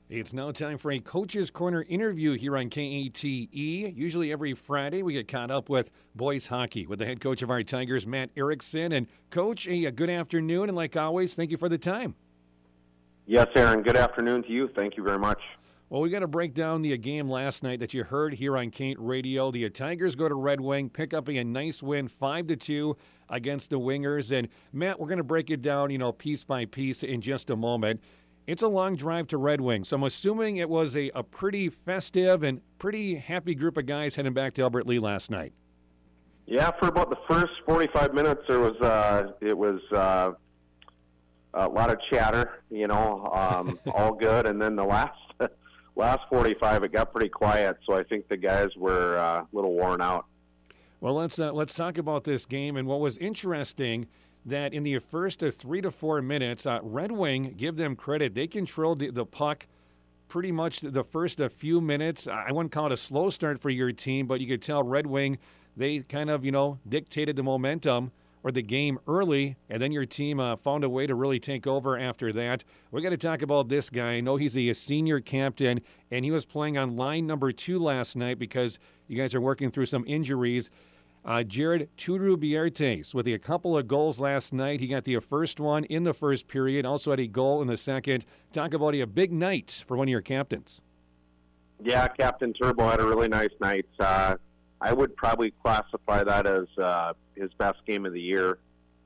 It's now time for a Coach's Corner interview here on KATE. Usually every Friday we get caught up with boys hockey with the head coach of our Tigers, Matt Erickson. And Coach, a good afternoon, and like always, thank you for the time. Yes, Aaron, good afternoon to you. Thank you very much. Well, we got to break down the game last night that you heard here on Kate Radio. The Tigers go to Red Wing, pick up a nice win, 5-2 against the Wingers. And Matt, we're going to break it down, piece by piece in just a moment. It's a long drive to Red Wing, so I'm assuming it was a pretty festive and pretty happy group of guys heading back to Albert Lea last night. Yeah, for about the first 45 minutes, it was a lot of chatter, all good, and then the last 45, it got pretty quiet. So I think the guys were a little worn out. Well, let's talk about this game. And what was interesting, that in the first 3 to 4 minutes, Red Wing, give them credit, they controlled the puck pretty much the first few minutes. I wouldn't call it a slow start for your team, but you could tell Red Wing, they kind of, dictated the momentum or the game early, and then your team found a way to really take over after that. We got to talk about this guy. I know he's a senior captain, and he was playing on line number 2 last night because you guys are working through some injuries. Jared Turubiertes with a couple of goals last night. He got the first one in the first period, also had a goal in the second. Talk about a big night for one of your captains. Yeah, Captain Turbo had a really nice night. I would probably classify that as his best game of the year.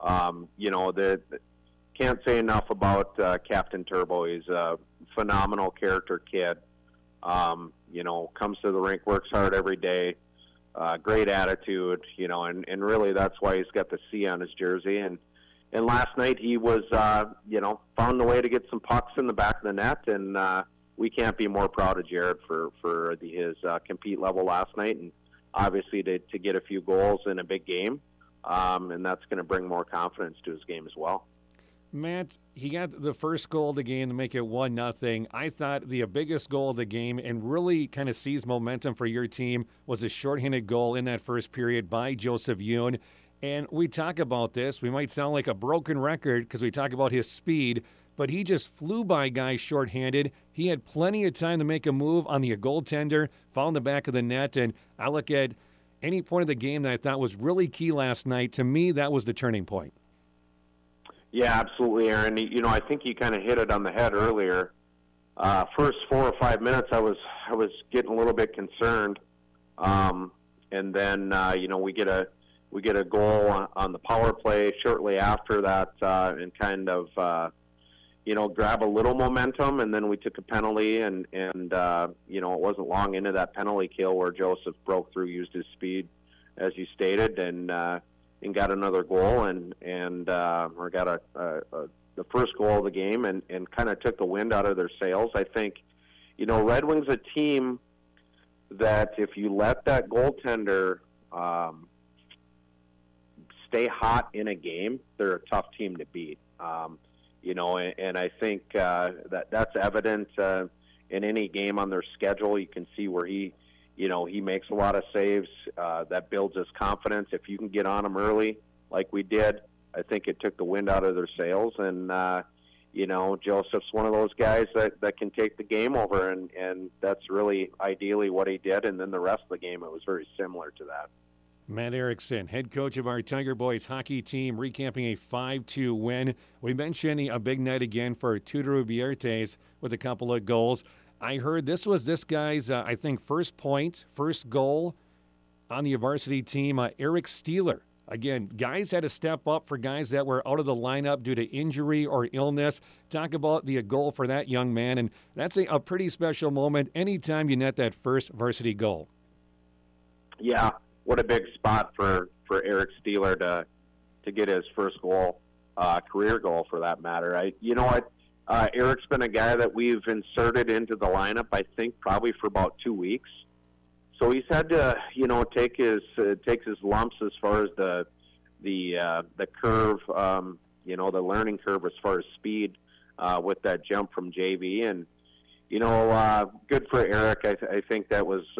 Can't say enough about Captain Turbo. He's a phenomenal character kid. Comes to the rink, works hard every day. Great attitude, and really that's why he's got the C on his jersey. And last night he was, found a way to get some pucks in the back of the net, and we can't be more proud of Jared for his compete level last night, and obviously to get a few goals in a big game, and that's going to bring more confidence to his game as well. Matt, he got the first goal of the game to make it 1-0. I thought the biggest goal of the game and really kind of seized momentum for your team was a shorthanded goal in that first period by Joseph Yoon. And we talk about this. We might sound like a broken record because we talk about his speed, but he just flew by guys shorthanded. He had plenty of time to make a move on the goaltender, found the back of the net, and I look at any point of the game that I thought was really key last night. To me, that was the turning point. Yeah, absolutely, Aaron. I think you kind of hit it on the head earlier. First 4 or 5 minutes, I was getting a little bit concerned, and then we get a goal on the power play shortly after that, and kind of grab a little momentum, and then we took a penalty, and it wasn't long into that penalty kill where Joseph broke through, used his speed, as you stated, and got another goal, or got the first goal of the game, and kind of took the wind out of their sails. I think, Red Wing's a team that if you let that goaltender stay hot in a game, they're a tough team to beat. And I think that's evident in any game on their schedule. You can see where he makes a lot of saves. That builds his confidence. If you can get on him early, like we did, I think it took the wind out of their sails. And, Joseph's one of those guys that can take the game over, and that's really ideally what he did. And then the rest of the game, it was very similar to that. Matt Erickson, head coach of our Tiger Boys hockey team, recapping a 5-2 win. We mentioned a big night again for Turubiertes with a couple of goals. I heard this was this guy's, I think, first point, first goal on the varsity team, Eric Steeler. Again, guys had to step up for guys that were out of the lineup due to injury or illness. Talk about the goal for that young man, and that's a pretty special moment anytime you net that first varsity goal. Yeah, what a big spot for Eric Steeler to get his first goal, career goal for that matter. Eric's been a guy that we've inserted into the lineup, I think, probably for about 2 weeks. So he's had to, takes his lumps as far as the curve, the learning curve as far as speed with that jump from JV. And, good for Eric. I think that was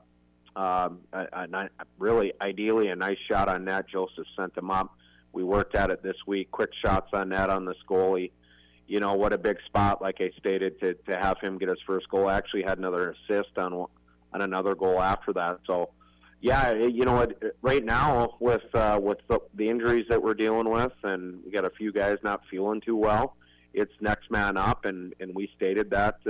really ideally a nice shot on net. Joseph sent him up. We worked at it this week. Quick shots on net on this goalie. what a big spot, like I stated, to have him get his first goal. Actually had another assist on another goal after that. So, yeah, right now with the injuries that we're dealing with, and we got a few guys not feeling too well, it's next man up, and we stated that,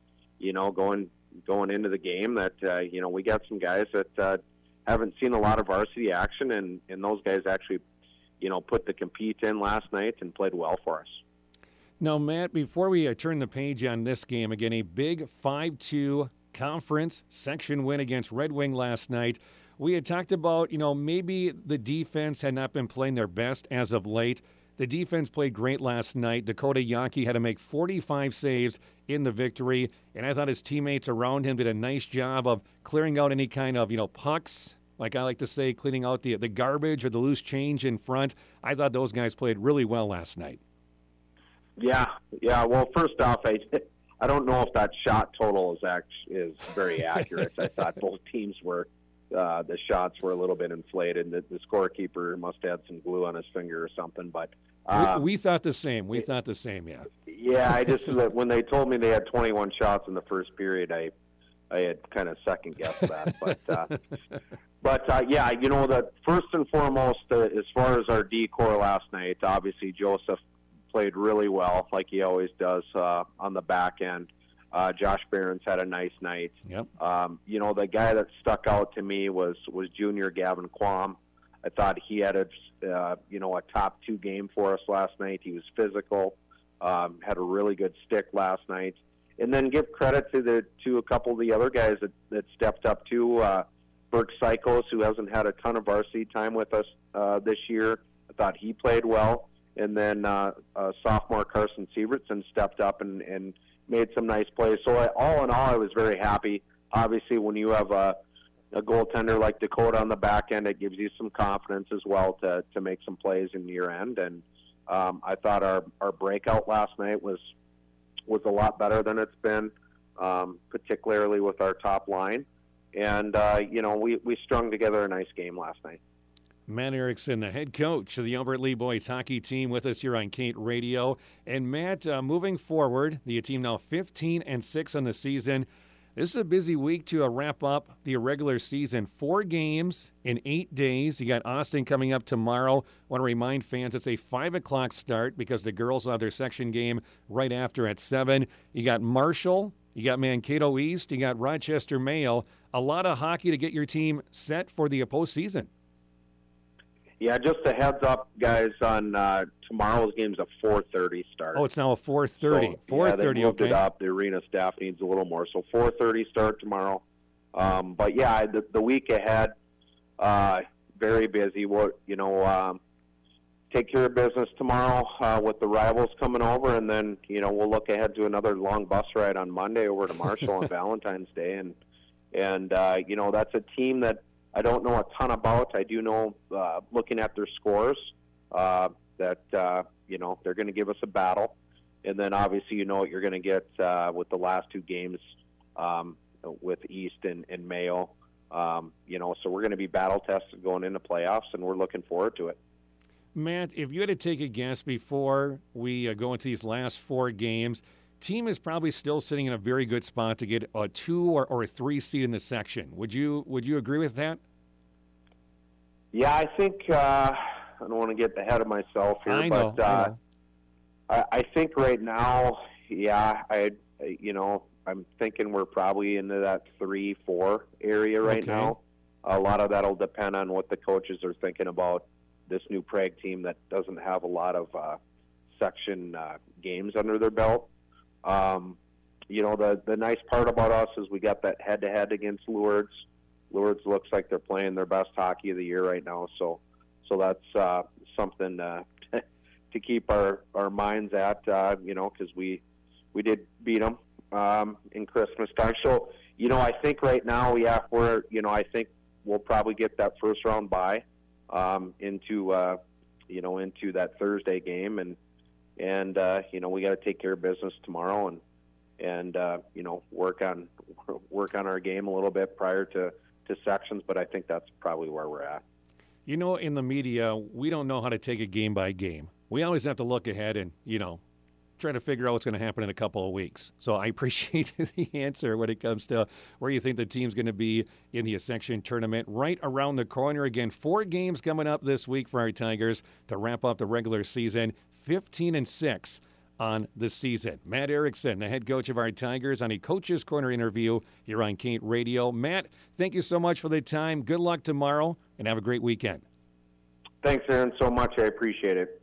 going into the game that, we got some guys that haven't seen a lot of varsity action, and those guys actually, put the compete in last night and played well for us. Now, Matt, before we turn the page on this game, again, a big 5-2 conference section win against Red Wing last night. We had talked about, maybe the defense had not been playing their best as of late. The defense played great last night. Dakota Yankee had to make 45 saves in the victory, and I thought his teammates around him did a nice job of clearing out any kind of, pucks, like I like to say, cleaning out the garbage or the loose change in front. I thought those guys played really well last night. Yeah. Well, first off, I don't know if that shot total is very accurate. I thought both teams were the shots were a little bit inflated. The scorekeeper must have had some glue on his finger or something. But we thought the same. Yeah. Yeah. I just when they told me they had 21 shots in the first period, I had kind of second guessed that. But yeah, that first and foremost, as far as our D-core last night, obviously Joseph played really well, like he always does on the back end. Josh Barron's had a nice night. Yep. The guy that stuck out to me was junior Gavin Quam. I thought he had a top 2 game for us last night. He was physical, had a really good stick last night. And then give credit to a couple of the other guys that stepped up too. Burke Sykos, who hasn't had a ton of varsity time with us this year. I thought he played well. And then sophomore Carson Sievertson stepped up and made some nice plays. So all in all, I was very happy. Obviously, when you have a goaltender like Dakota on the back end, it gives you some confidence as well to make some plays in your end. And I thought our breakout last night was a lot better than it's been, particularly with our top line. And, we strung together a nice game last night. Matt Erickson, the head coach of the Albert Lee boys hockey team, with us here on Kate Radio. And Matt, moving forward, the team now 15-6 on the season. This is a busy week to wrap up the regular season. 4 games in 8 days. You got Austin coming up tomorrow. Want to remind fans it's a 5 o'clock start because the girls will have their section game right after at 7. You got Marshall. You got Mankato East. You got Rochester Mayo. A lot of hockey to get your team set for the postseason. Yeah, just a heads up, guys, on tomorrow's game's a 4:30 start. Oh, it's now a 4:30. So, 4:30, they moved it up. The arena staff needs a little more. So 4:30 start tomorrow. But, yeah, the week ahead, very busy. Take care of business tomorrow with the rivals coming over, and then, we'll look ahead to another long bus ride on Monday over to Marshall on Valentine's Day. And that's a team that I don't know a ton about. I do know, looking at their scores, that, they're going to give us a battle. And then obviously you know what you're going to get with the last 2 games with East and Mayo. So we're going to be battle tested going into playoffs, and we're looking forward to it. Matt, if you had to take a guess before we go into these last 4 games, team is probably still sitting in a very good spot to get a 2 or a 3 seed in the section. Would you agree with that? Yeah, I think I don't want to get ahead of myself here, I know. I think right now, yeah, I'm thinking we're probably into that 3-4 area right now. A lot of that'll depend on what the coaches are thinking about this new Prague team that doesn't have a lot of section games under their belt. The nice part about us is we got that head-to-head against Lourdes. Lourdes looks like they're playing their best hockey of the year right now, so that's something to keep our minds at, because we did beat them in Christmas time. So, I think right now I think we'll probably get that first round bye into that Thursday game, and we got to take care of business tomorrow and work on our game a little bit prior to sections, but I think that's probably where we're at. In the media, we don't know how to take it game by game. We always have to look ahead and, try to figure out what's going to happen in a couple of weeks. So I appreciate the answer when it comes to where you think the team's going to be in the Ascension tournament. Right around the corner. Again, 4 games coming up this week for our Tigers to wrap up the regular season. 15-6 on the season. Matt Erickson, the head coach of our Tigers, on a Coach's Corner interview here on Kate Radio. Matt, thank you so much for the time. Good luck tomorrow, and have a great weekend. Thanks, Aaron, so much. I appreciate it.